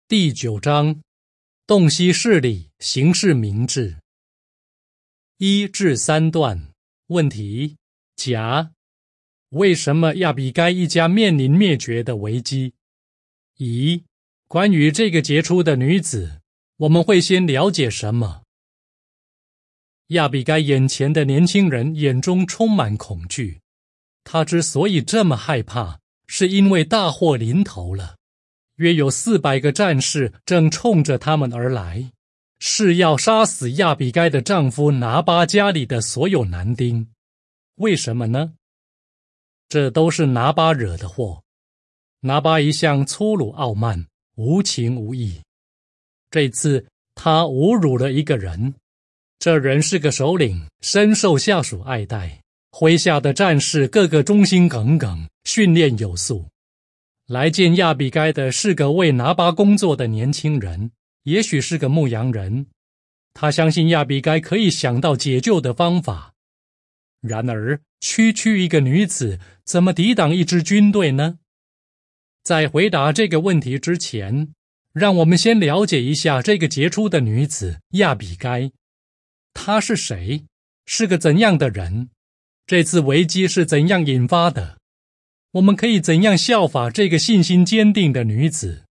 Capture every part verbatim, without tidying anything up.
第九章，洞悉事理，行事明智。一至三段。问题：甲，为什么亚比该一家面临灭绝的危机？乙，关于这个杰出的女子，我们会先了解什么？亚比该眼前的年轻人眼中充满恐惧，他之所以这么害怕，是因为大祸临头了。约有四百个战士正冲着他们而来，是要杀死亚比该的丈夫拿巴家里的所有男丁。为什么呢？这都是拿巴惹的祸。拿巴一向粗鲁傲慢，无情无义。这次他侮辱了一个人，这人是个首领，深受下属爱戴，麾下的战士个个忠心耿耿，训练有素。来见亚比该的是个为拿巴工作的年轻人，也许是个牧羊人。他相信亚比该可以想到解救的方法。然而，区区一个女子，怎么抵挡一支军队呢？在回答这个问题之前，让我们先了解一下这个杰出的女子亚比该。她是谁？是个怎样的人？这次危机是怎样引发的？我们可以怎样效法这个信心坚定的女子？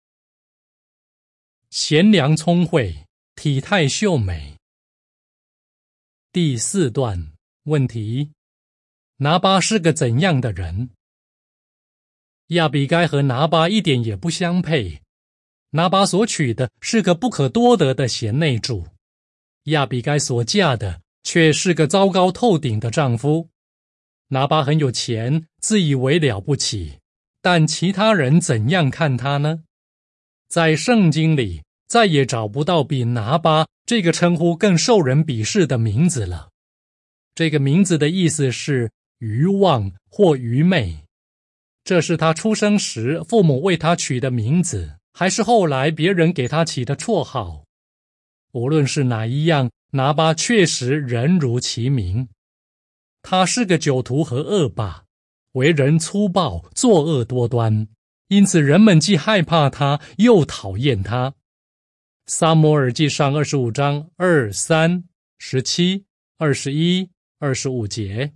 贤良聪慧，体态秀美。第四段。问题：拿巴是个怎样的人？亚比该和拿巴一点也不相配。拿巴所娶的是个不可多得的贤内助，亚比该所嫁的却是个糟糕透顶的丈夫。拿巴很有钱，自以为了不起，但其他人怎样看他呢？在圣经里再也找不到比拿巴这个称呼更受人鄙视的名字了。这个名字的意思是愚妄或愚昧。这是他出生时父母为他取的名字，还是后来别人给他起的绰号？无论是哪一样，拿巴确实人如其名。他是个酒徒和恶霸，为人粗暴，作恶多端，因此人们既害怕他，又讨厌他。撒母耳记上二十五章二、三、十七、二十一、二十五节。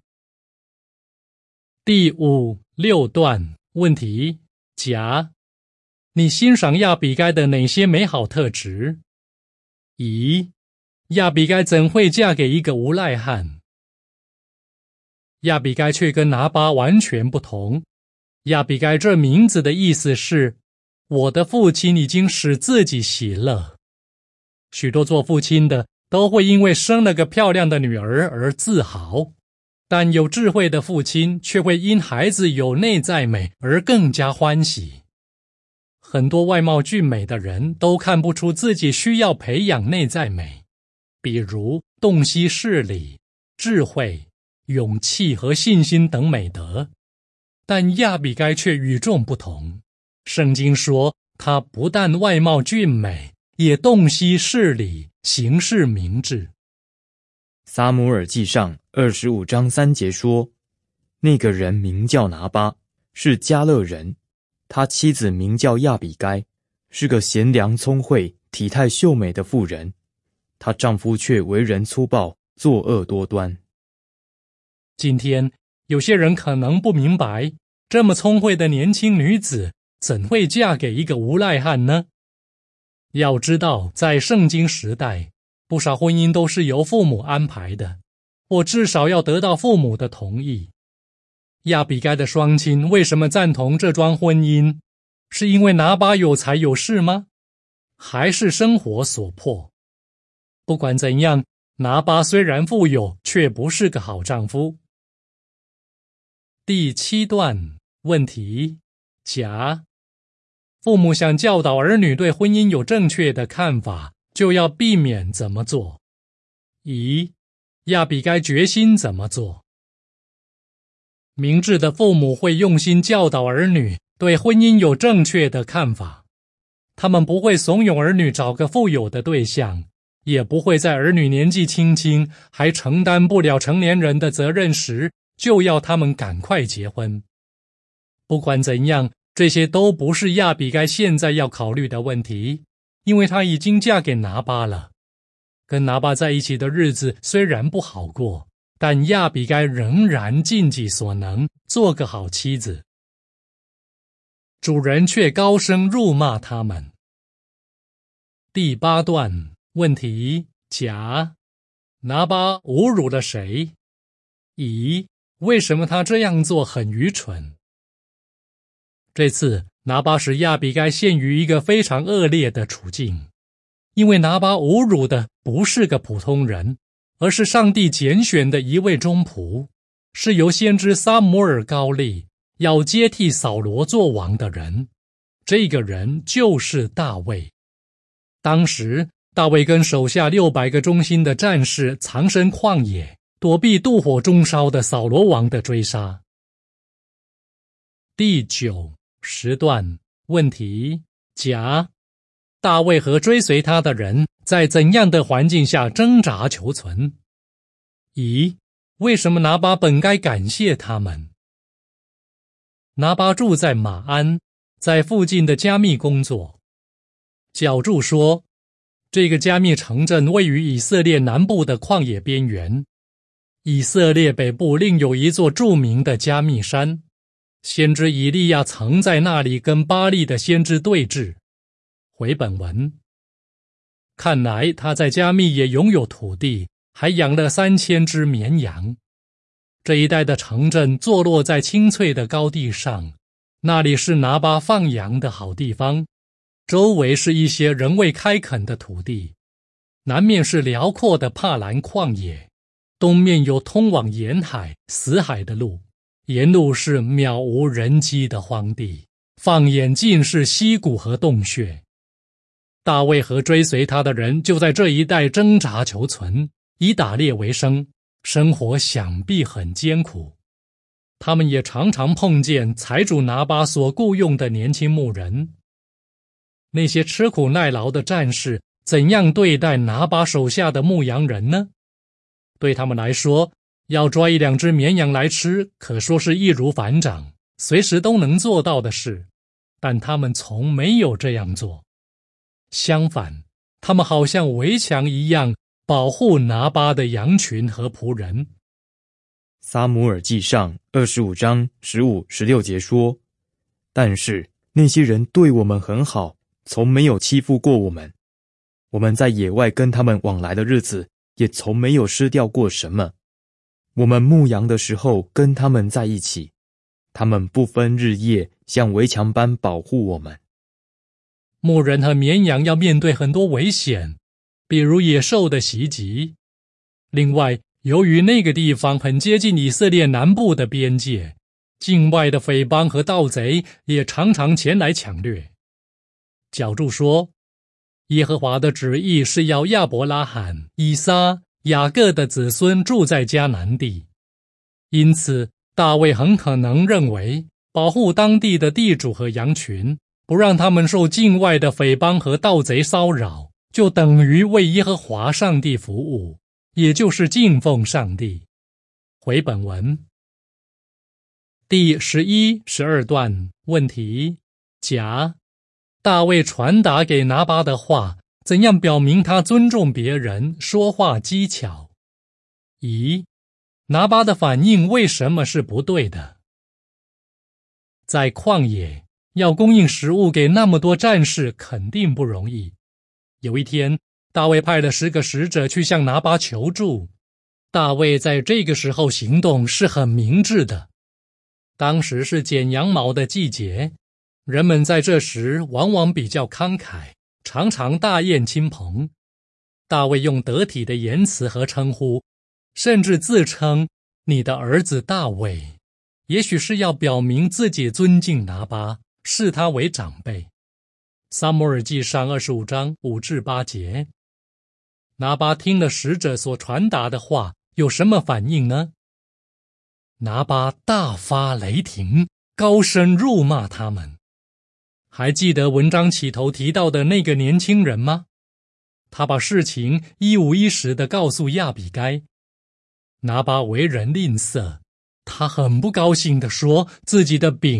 第五、六段。问题：甲，你欣赏亚比该的哪些美好特质？乙，亚比该怎会嫁给一个无赖汉？亚比该却跟拿巴完全不同。亚比该这名字的意思是，我的父亲已经使自己喜乐。许多做父亲的都会因为生了个漂亮的女儿而自豪，但有智慧的父亲却会因孩子有内在美而更加欢喜。很多外貌俊美的人都看不出自己需要培养内在美，比如洞悉事理、智慧、勇气和信心等美德。但亚比该却与众不同。圣经说，她不但外貌俊美，也洞悉事理，行事明智。 撒母耳记上二十五章三节说，那个人名叫拿巴，是迦勒人，他妻子名叫亚比该，是个贤良聪慧、体态秀美的妇人，她丈夫却为人粗暴，作恶多端。 今天有些人可能不明白，这么聪慧的年轻女子怎会嫁给一个无赖汉呢？要知道，在圣经时代，不少婚姻都是由父母安排的，或至少要得到父母的同意。亚比该的双亲为什么赞同这桩婚姻？是因为拿巴有财有势吗？还是生活所迫？不管怎样，拿巴虽然富有，却不是个好丈夫。第七段。问题：甲，父母想教导儿女对婚姻有正确的看法，就要避免怎么做？乙，亚比该决心怎么做？明智的父母会用心教导儿女对婚姻有正确的看法，他们不会怂恿儿女找个富有的对象，也不会在儿女年纪轻轻还承担不了成年人的责任时，就要他们赶快结婚。不管怎样， 这些都不是亚比该现在要考虑的问题，因为她已经嫁给拿巴了。跟拿巴在一起的日子虽然不好过，但亚比该仍然尽己所能，做个好妻子。主人却高声辱骂他们。第八段问题：甲，拿巴侮辱了谁？乙，为什么他这样做很愚蠢？这次拿巴使亚比该陷于一个非常恶劣的处境，因为拿巴侮辱的不是个普通人，而是上帝拣选的一位忠仆，是由先知撒母耳膏立，要接替扫罗做王的人。这个人就是大卫。当时大卫跟手下六百个忠心的战士藏身旷野，躲避妒火中烧的扫罗王的追杀。第九、十段问题：甲，大卫和追随他的人在怎样的环境下挣扎求存？乙，为什么拿巴本该感谢他们？拿巴住在马安，在附近的加密工作。角注说，这个加密城镇位于以色列南部的旷野边缘。以色列北部另有一座著名的加密山，先知以利亚曾在那里跟巴力的先知对峙。回本文，看来他在加密也拥有土地，还养了三千只绵羊。这一带的城镇坐落在青翠的高地上，那里是拿巴放羊的好地方，周围是一些仍未开垦的土地，南面是辽阔的帕兰旷野，东面有通往沿海、死海的路，沿路是渺无人迹的荒地，放眼尽是溪谷和洞穴。大卫和追随他的人就在这一带挣扎求存，以打猎为生，生活想必很艰苦。他们也常常碰见财主拿巴所雇用的年轻牧人。那些吃苦耐劳的战士怎样对待拿巴手下的牧羊人呢？对他们来说，要抓一两只绵羊来吃，可说是易如反掌，随时都能做到的事。但他们从没有这样做。相反，他们好像围墙一样保护拿巴的羊群和仆人。 撒母耳记上二十五章十五、十六节说：但是那些人对我们很好，从没有欺负过我们。我们在野外跟他们往来的日子，也从没有失掉过什么。我们牧羊的时候跟他们在一起，他们不分日夜，像围墙般保护我们。 牧人和绵羊要面对很多危险，比如野兽的袭击。另外，由于那个地方很接近以色列南部的边界，境外的匪帮和盗贼也常常前来抢掠。角注说，耶和华的旨意是要亚伯拉罕、以撒、雅各的子孙住在迦南地，因此大卫很可能认为，保护当地的地主和羊群，不让他们受境外的匪帮和盗贼骚扰，就等于为耶和华上帝服务，也就是敬奉上帝。回本文。第十一、十二段问题：甲，大卫传达给拿巴的话，怎样表明他尊重别人，说话机巧？乙，拿巴的反应为什么是不对的？在旷野，要供应食物给那么多战士肯定不容易。有一天，大卫派了十个使者去向拿巴求助。大卫在这个时候行动是很明智的。当时是剪羊毛的季节，人们在这时往往比较慷慨，常常大宴亲朋。大卫用得体的言辞和称呼，甚至自称你的儿子大卫，也许是要表明自己尊敬拿巴，视他为长辈。撒母耳记上二十五章五至八节。拿巴听了使者所传达的话，有什么反应呢？拿巴大发雷霆，高声辱骂他们。还记得文章起头提到的那个年轻人吗？他把事情一五一十地告诉亚比该。拿巴为人吝啬，他很不高兴地说自己的饼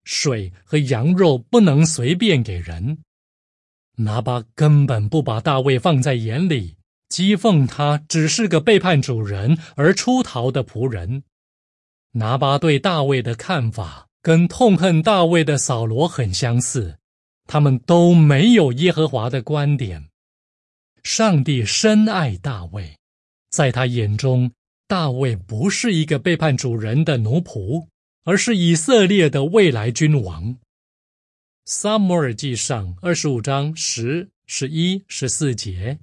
水和羊肉不能随便给人。拿巴根本不把大卫放在眼里，讥讽他只是个背叛主人而出逃的仆人。拿巴对大卫的看法跟痛恨大卫的扫罗很相似，他们都没有耶和华的观点。上帝深爱大卫，在他眼中，大卫不是一个背叛主人的奴仆，而是以色列的未来君王。撒母耳记上二十五章十、十一、十四节。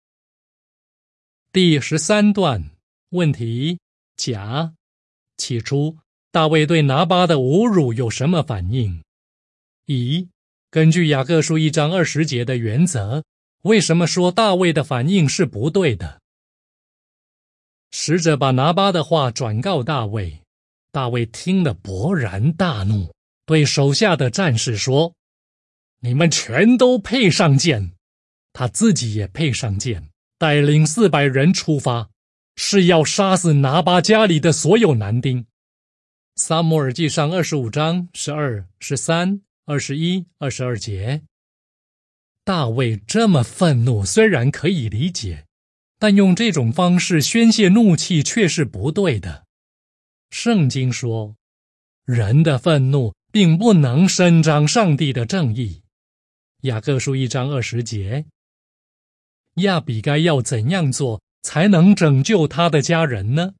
第十三段问题甲：起初大卫对拿巴的侮辱有什么反应？乙：根据雅各书一章二十节的原则，为什么说大卫的反应是不对的？使者把拿巴的话转告大卫，大卫听了勃然大怒，对手下的战士说：你们全都配上剑。他自己也配上剑，带领四百人出发，是要杀死拿巴家里的所有男丁。撒母耳记上二十五章十二、十三、二十一、二十二节。大卫这么愤怒虽然可以理解，但用这种方式宣泄怒气却是不对的。圣经说，人的愤怒并不能伸张上帝的正义。雅各书一章二十节。亚比该要怎样做才能拯救他的家人呢？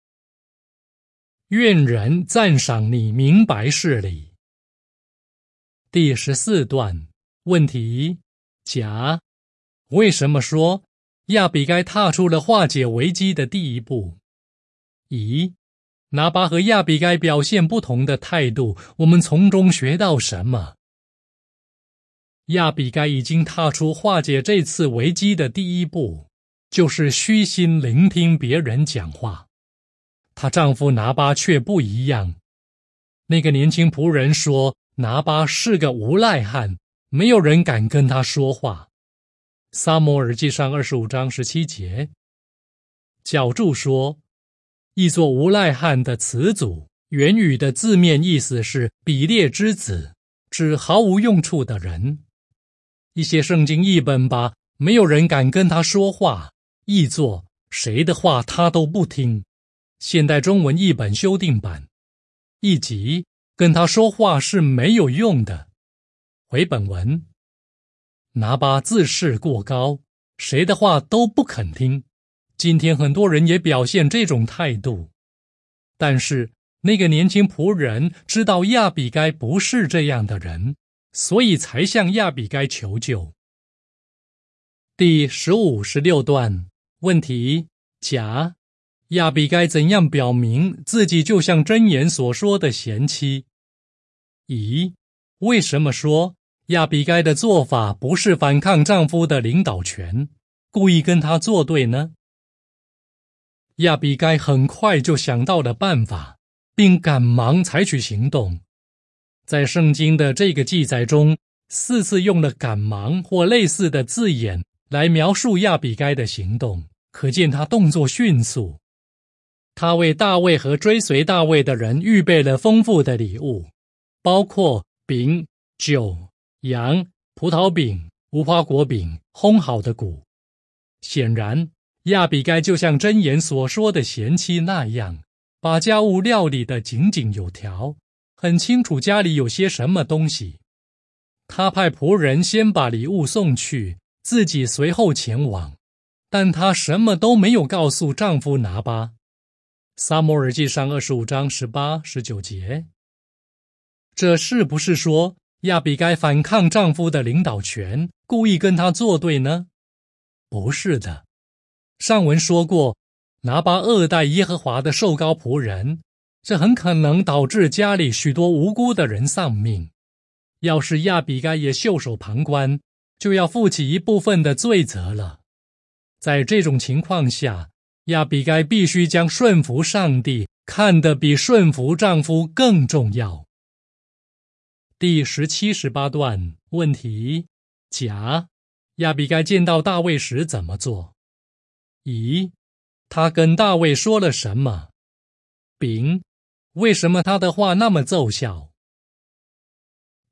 愿人赞赏你明白事理。第十四段问题甲：为什么说亚比该踏出了化解危机的第一步？乙：拿巴和亚比该表现不同的态度，我们从中学到什么？亚比该已经踏出化解这次危机的第一步，就是虚心聆听别人讲话。她丈夫拿巴却不一样。那个年轻仆人说，拿巴是个无赖汉，没有人敢跟他说话。撒母耳记上二十五章十七节。角注说，译作无赖汉的词组原语的字面意思是比列之子，指毫无用处的人。一些圣经译本把没有人敢跟他说话译作谁的话他都不听。现代中文译本修订版译及跟他说话是没有用的。回本文，拿巴自视过高，谁的话都不肯听。今天很多人也表现这种态度，但是那个年轻仆人知道亚比该不是这样的人，所以才向亚比该求救。第十五、十六段问题甲：亚比该怎样表明自己就像箴言所说的贤妻？乙：为什么说亚比该的做法不是反抗丈夫的领导权，故意跟他作对呢？亚比该很快就想到了办法，并赶忙采取行动。在圣经的这个记载中，四次用了赶忙或类似的字眼来描述亚比该的行动，可见他动作迅速。他为大卫和追随大卫的人预备了丰富的礼物，包括饼、酒、羊、葡萄饼、无花果饼、烘好的谷。显然，亚比该就像箴言所说的贤妻那样，把家务料理得井井有条，很清楚家里有些什么东西。他派仆人先把礼物送去，自己随后前往，但她什么都没有告诉丈夫拿巴。撒母耳记上二十五章十八、十九节。这是不是说亚比该反抗丈夫的领导权，故意跟他作对呢？不是的。上文说过，拿巴恶待耶和华的受膏仆人，这很可能导致家里许多无辜的人丧命。要是亚比该也袖手旁观，就要负起一部分的罪责了。在这种情况下，亚比该必须将顺服上帝看得比顺服丈夫更重要。第十七、十八段问题甲：亚比该见到大卫时怎么做？乙：他跟大卫说了什么？丙：为什么他的话那么奏效？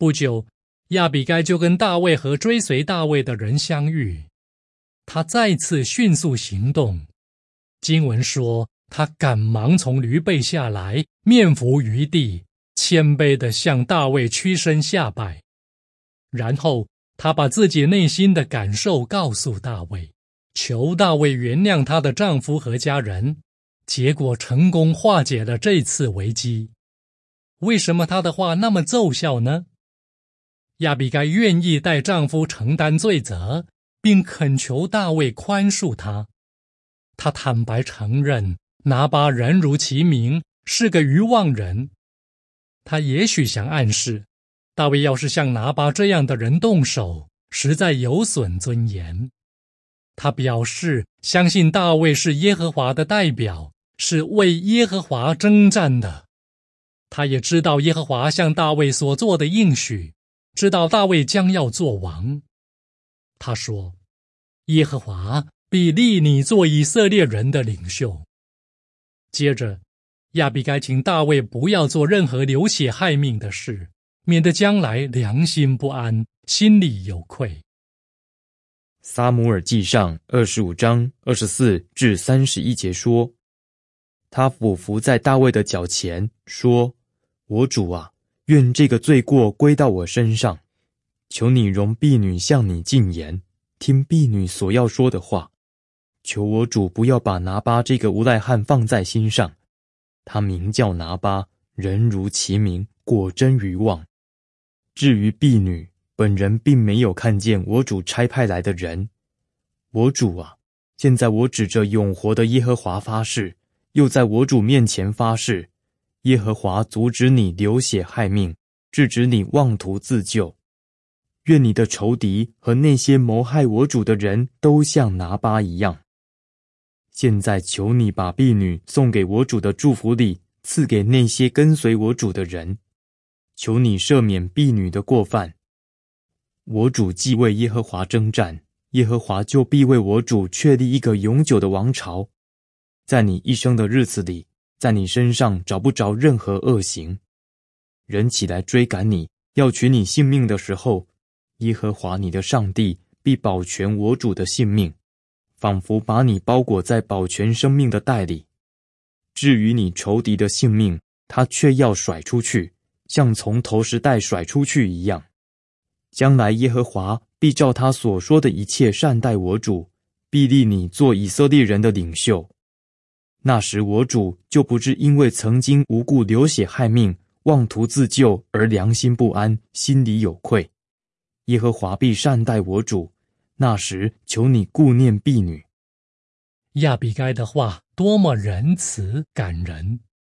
不久，亚比该就跟大卫和追随大卫的人相遇，他再次迅速行动。经文说，他赶忙从驴背下来，面伏于地，谦卑地向大卫屈身下拜。然后他把自己内心的感受告诉大卫，求大卫原谅她的丈夫和家人，结果成功化解了这次危机。为什么她的话那么奏效呢？亚比该愿意代丈夫承担罪责，并恳求大卫宽恕她。她坦白承认拿巴人如其名，是个愚妄人。她也许想暗示，大卫要是像拿巴这样的人动手，实在有损尊严。他表示相信大卫是耶和华的代表，是为耶和华征战的。他也知道耶和华向大卫所做的应许，知道大卫将要做王。他说，耶和华必立你做以色列人的领袖。接着，亚比该请大卫不要做任何流血害命的事，免得将来良心不安，心里有愧。 撒母耳记上二十五章二十四至三十一节说，他俯伏在大卫的脚前，说：我主啊，愿这个罪过归到我身上，求你容婢女向你进言，听婢女所要说的话。求我主不要把拿巴这个无赖汉放在心上，他名叫拿巴，人如其名，果真愚妄。至于婢女，本人并没有看见我主差派来的人。我主啊，现在我指着永活的耶和华发誓，又在我主面前发誓，耶和华阻止你流血害命，制止你妄图自救。愿你的仇敌和那些谋害我主的人都像拿巴一样。现在求你把婢女送给我主的祝福礼赐给那些跟随我主的人，求你赦免婢女的过犯。我主既为耶和华征战，耶和华就必为我主确立一个永久的王朝。在你一生的日子里，在你身上找不着任何恶行。人起来追赶你，要取你性命的时候，耶和华你的上帝必保全我主的性命，仿佛把你包裹在保全生命的袋里。至于你仇敌的性命，他却要甩出去，像从投石袋甩出去一样。将来耶和华必照他所说的一切善待我主，必立你做以色列人的领袖。那时我主就不至因为曾经无故流血害命，妄图自救而良心不安，心里有愧。耶和华必善待我主，那时求你顾念婢女。 亚比该的话多么仁慈感人。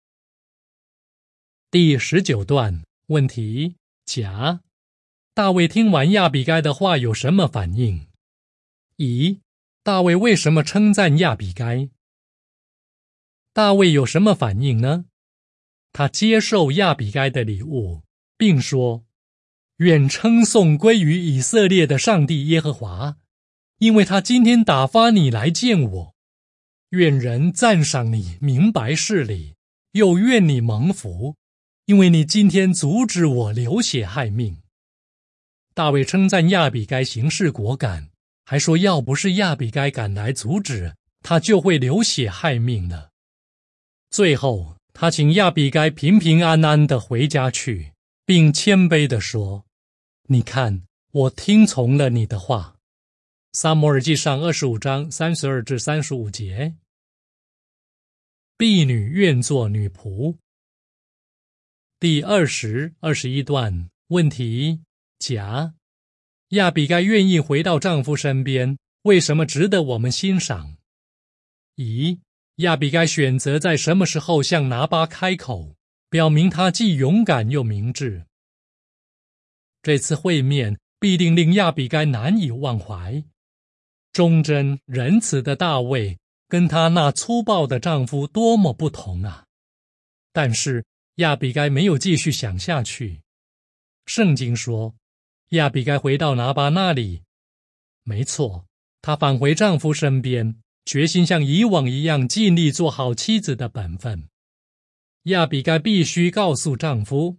第十九段问题甲，大卫听完亚比该的话有什么反应？乙，大卫为什么称赞亚比该？大卫有什么反应呢？他接受亚比该的礼物，并说：愿称颂归于以色列的上帝耶和华，因为他今天打发你来见我。愿人赞赏你明白事理，又愿你蒙福，因为你今天阻止我流血害命。大卫称赞亚比该行事果敢，还说要不是亚比该赶来阻止，他就会流血害命了。最后他请亚比该平平安安地回家去，并谦卑地说：你看，我听从了你的话。撒母耳记上二十五章三十二至三十五节。婢女愿做女仆。第二十、二十一段问题甲，亚比该愿意回到丈夫身边，为什么值得我们欣赏？乙，亚比该选择在什么时候向拿巴开口，表明她既勇敢又明智。这次会面必定令亚比该难以忘怀。忠贞仁慈的大卫跟她那粗暴的丈夫多么不同啊！但是亚比该没有继续想下去。圣经说，亚比该回到拿巴那里。没错，她返回丈夫身边，决心像以往一样尽力做好妻子的本分。亚比该必须告诉丈夫，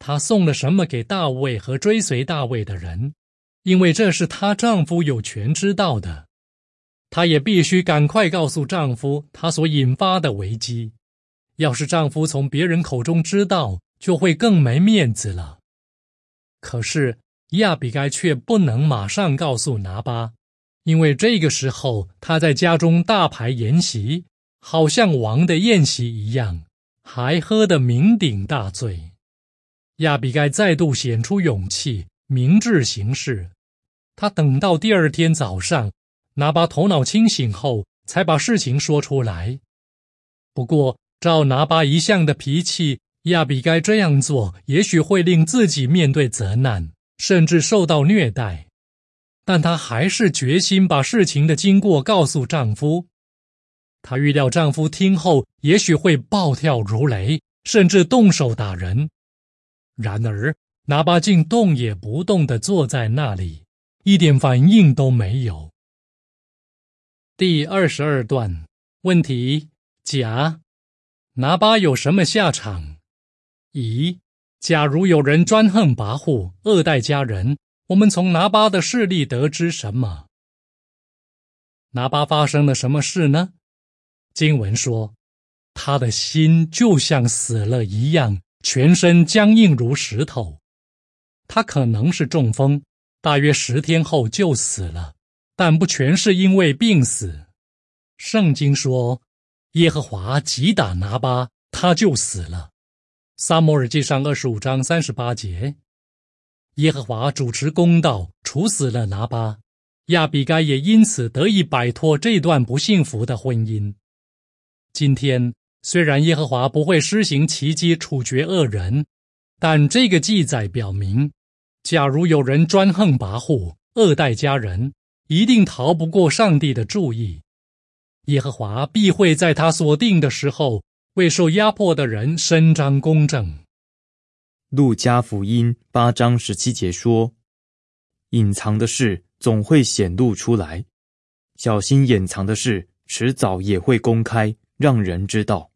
她送了什么给大卫和追随大卫的人，因为这是她丈夫有权知道的。她也必须赶快告诉丈夫她所引发的危机。要是丈夫从别人口中知道，就会更没面子了。可是亚比该却不能马上告诉拿巴，因为这个时候他在家中大排筵席，好像王的宴席一样，还喝得酩酊大醉。亚比该再度显出勇气，明智行事。他等到第二天早上，拿巴头脑清醒后，才把事情说出来。不过照拿巴一向的脾气，亚比该这样做也许会令自己面对责难，甚至受到虐待。但她还是决心把事情的经过告诉丈夫。她预料丈夫听后也许会暴跳如雷，甚至动手打人。然而拿巴竟动也不动地坐在那里，一点反应都没有。第二十二段问题：甲，拿巴有什么下场？乙，假如有人专横跋扈，恶待家人，我们从拿巴的事例得知什么？拿巴发生了什么事呢？经文说，他的心就像死了一样，全身僵硬如石头。他可能是中风，大约十天后就死了，但不全是因为病死。圣经说，耶和华击打拿巴，他就死了。撒母耳记上二十五章三十八节，耶和华主持公道，处死了拿巴，亚比该也因此得以摆脱这段不幸福的婚姻。今天虽然耶和华不会施行奇迹处决恶人，但这个记载表明，假如有人专横跋扈，恶待家人，一定逃不过上帝的注意。耶和华必会在他所定的时候，为受压迫的人伸张公正。 路加福音八章十七节说，隐藏的事总会显露出来，小心掩藏的事迟早也会公开，让人知道。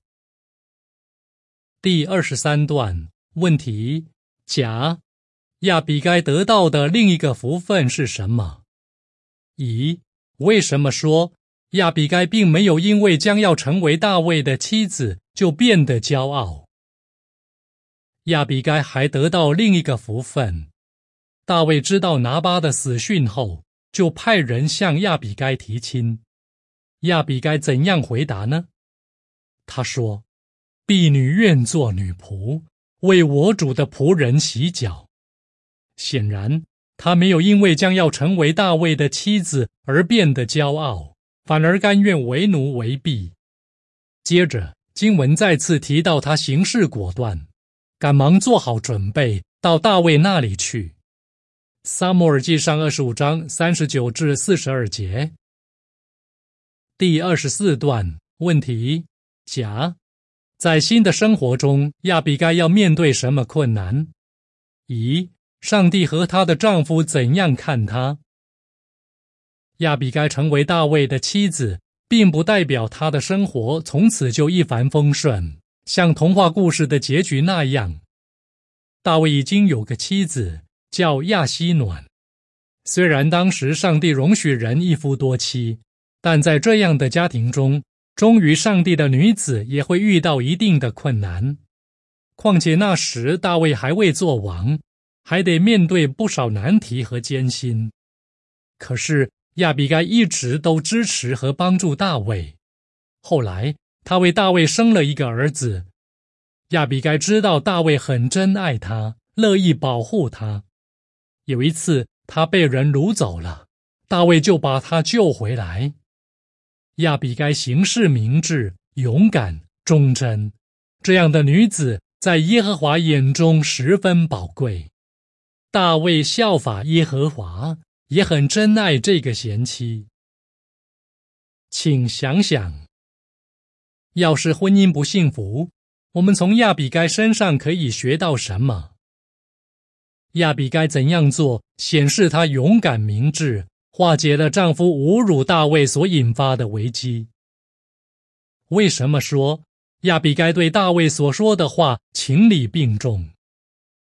第二十三段问题：甲，亚比该得到的另一个福分是什么？乙，为什么说亚比该并没有因为将要成为大卫的妻子就变得骄傲？亚比该还得到另一个福分。大卫知道拿巴的死讯后，就派人向亚比该提亲。亚比该怎样回答呢？他说，婢女愿做女仆，为我主的仆人洗脚。显然他没有因为将要成为大卫的妻子而变得骄傲，反而甘愿为奴为婢。接着经文再次提到他行事果断，赶忙做好准备到大卫那里去。撒母耳记上二十五章三十九至四十二节。第二十四段问题：甲，在新的生活中，亚比该要面对什么困难？乙，上帝和她的丈夫怎样看她？亚比该成为大卫的妻子，并不代表她的生活从此就一帆风顺，像童话故事的结局那样。大卫已经有个妻子，叫亚希暖。虽然当时上帝容许人一夫多妻，但在这样的家庭中，忠于上帝的女子也会遇到一定的困难。况且那时大卫还未做王，还得面对不少难题和艰辛。可是亚比该一直都支持和帮助大卫。后来他为大卫生了一个儿子。亚比该知道大卫很珍爱他，乐意保护他。有一次他被人掳走了，大卫就把他救回来。亚比该行事明智、勇敢、忠贞，这样的女子在耶和华眼中十分宝贵。大卫效法耶和华，也很珍爱这个贤妻。请想想，要是婚姻不幸福，我们从亚比该身上可以学到什么？亚比该怎样做，显示她勇敢明智，化解了丈夫侮辱大卫所引发的危机？为什么说亚比该对大卫所说的话情理并重？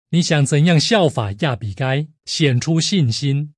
你想怎样效法亚比该，显出信心？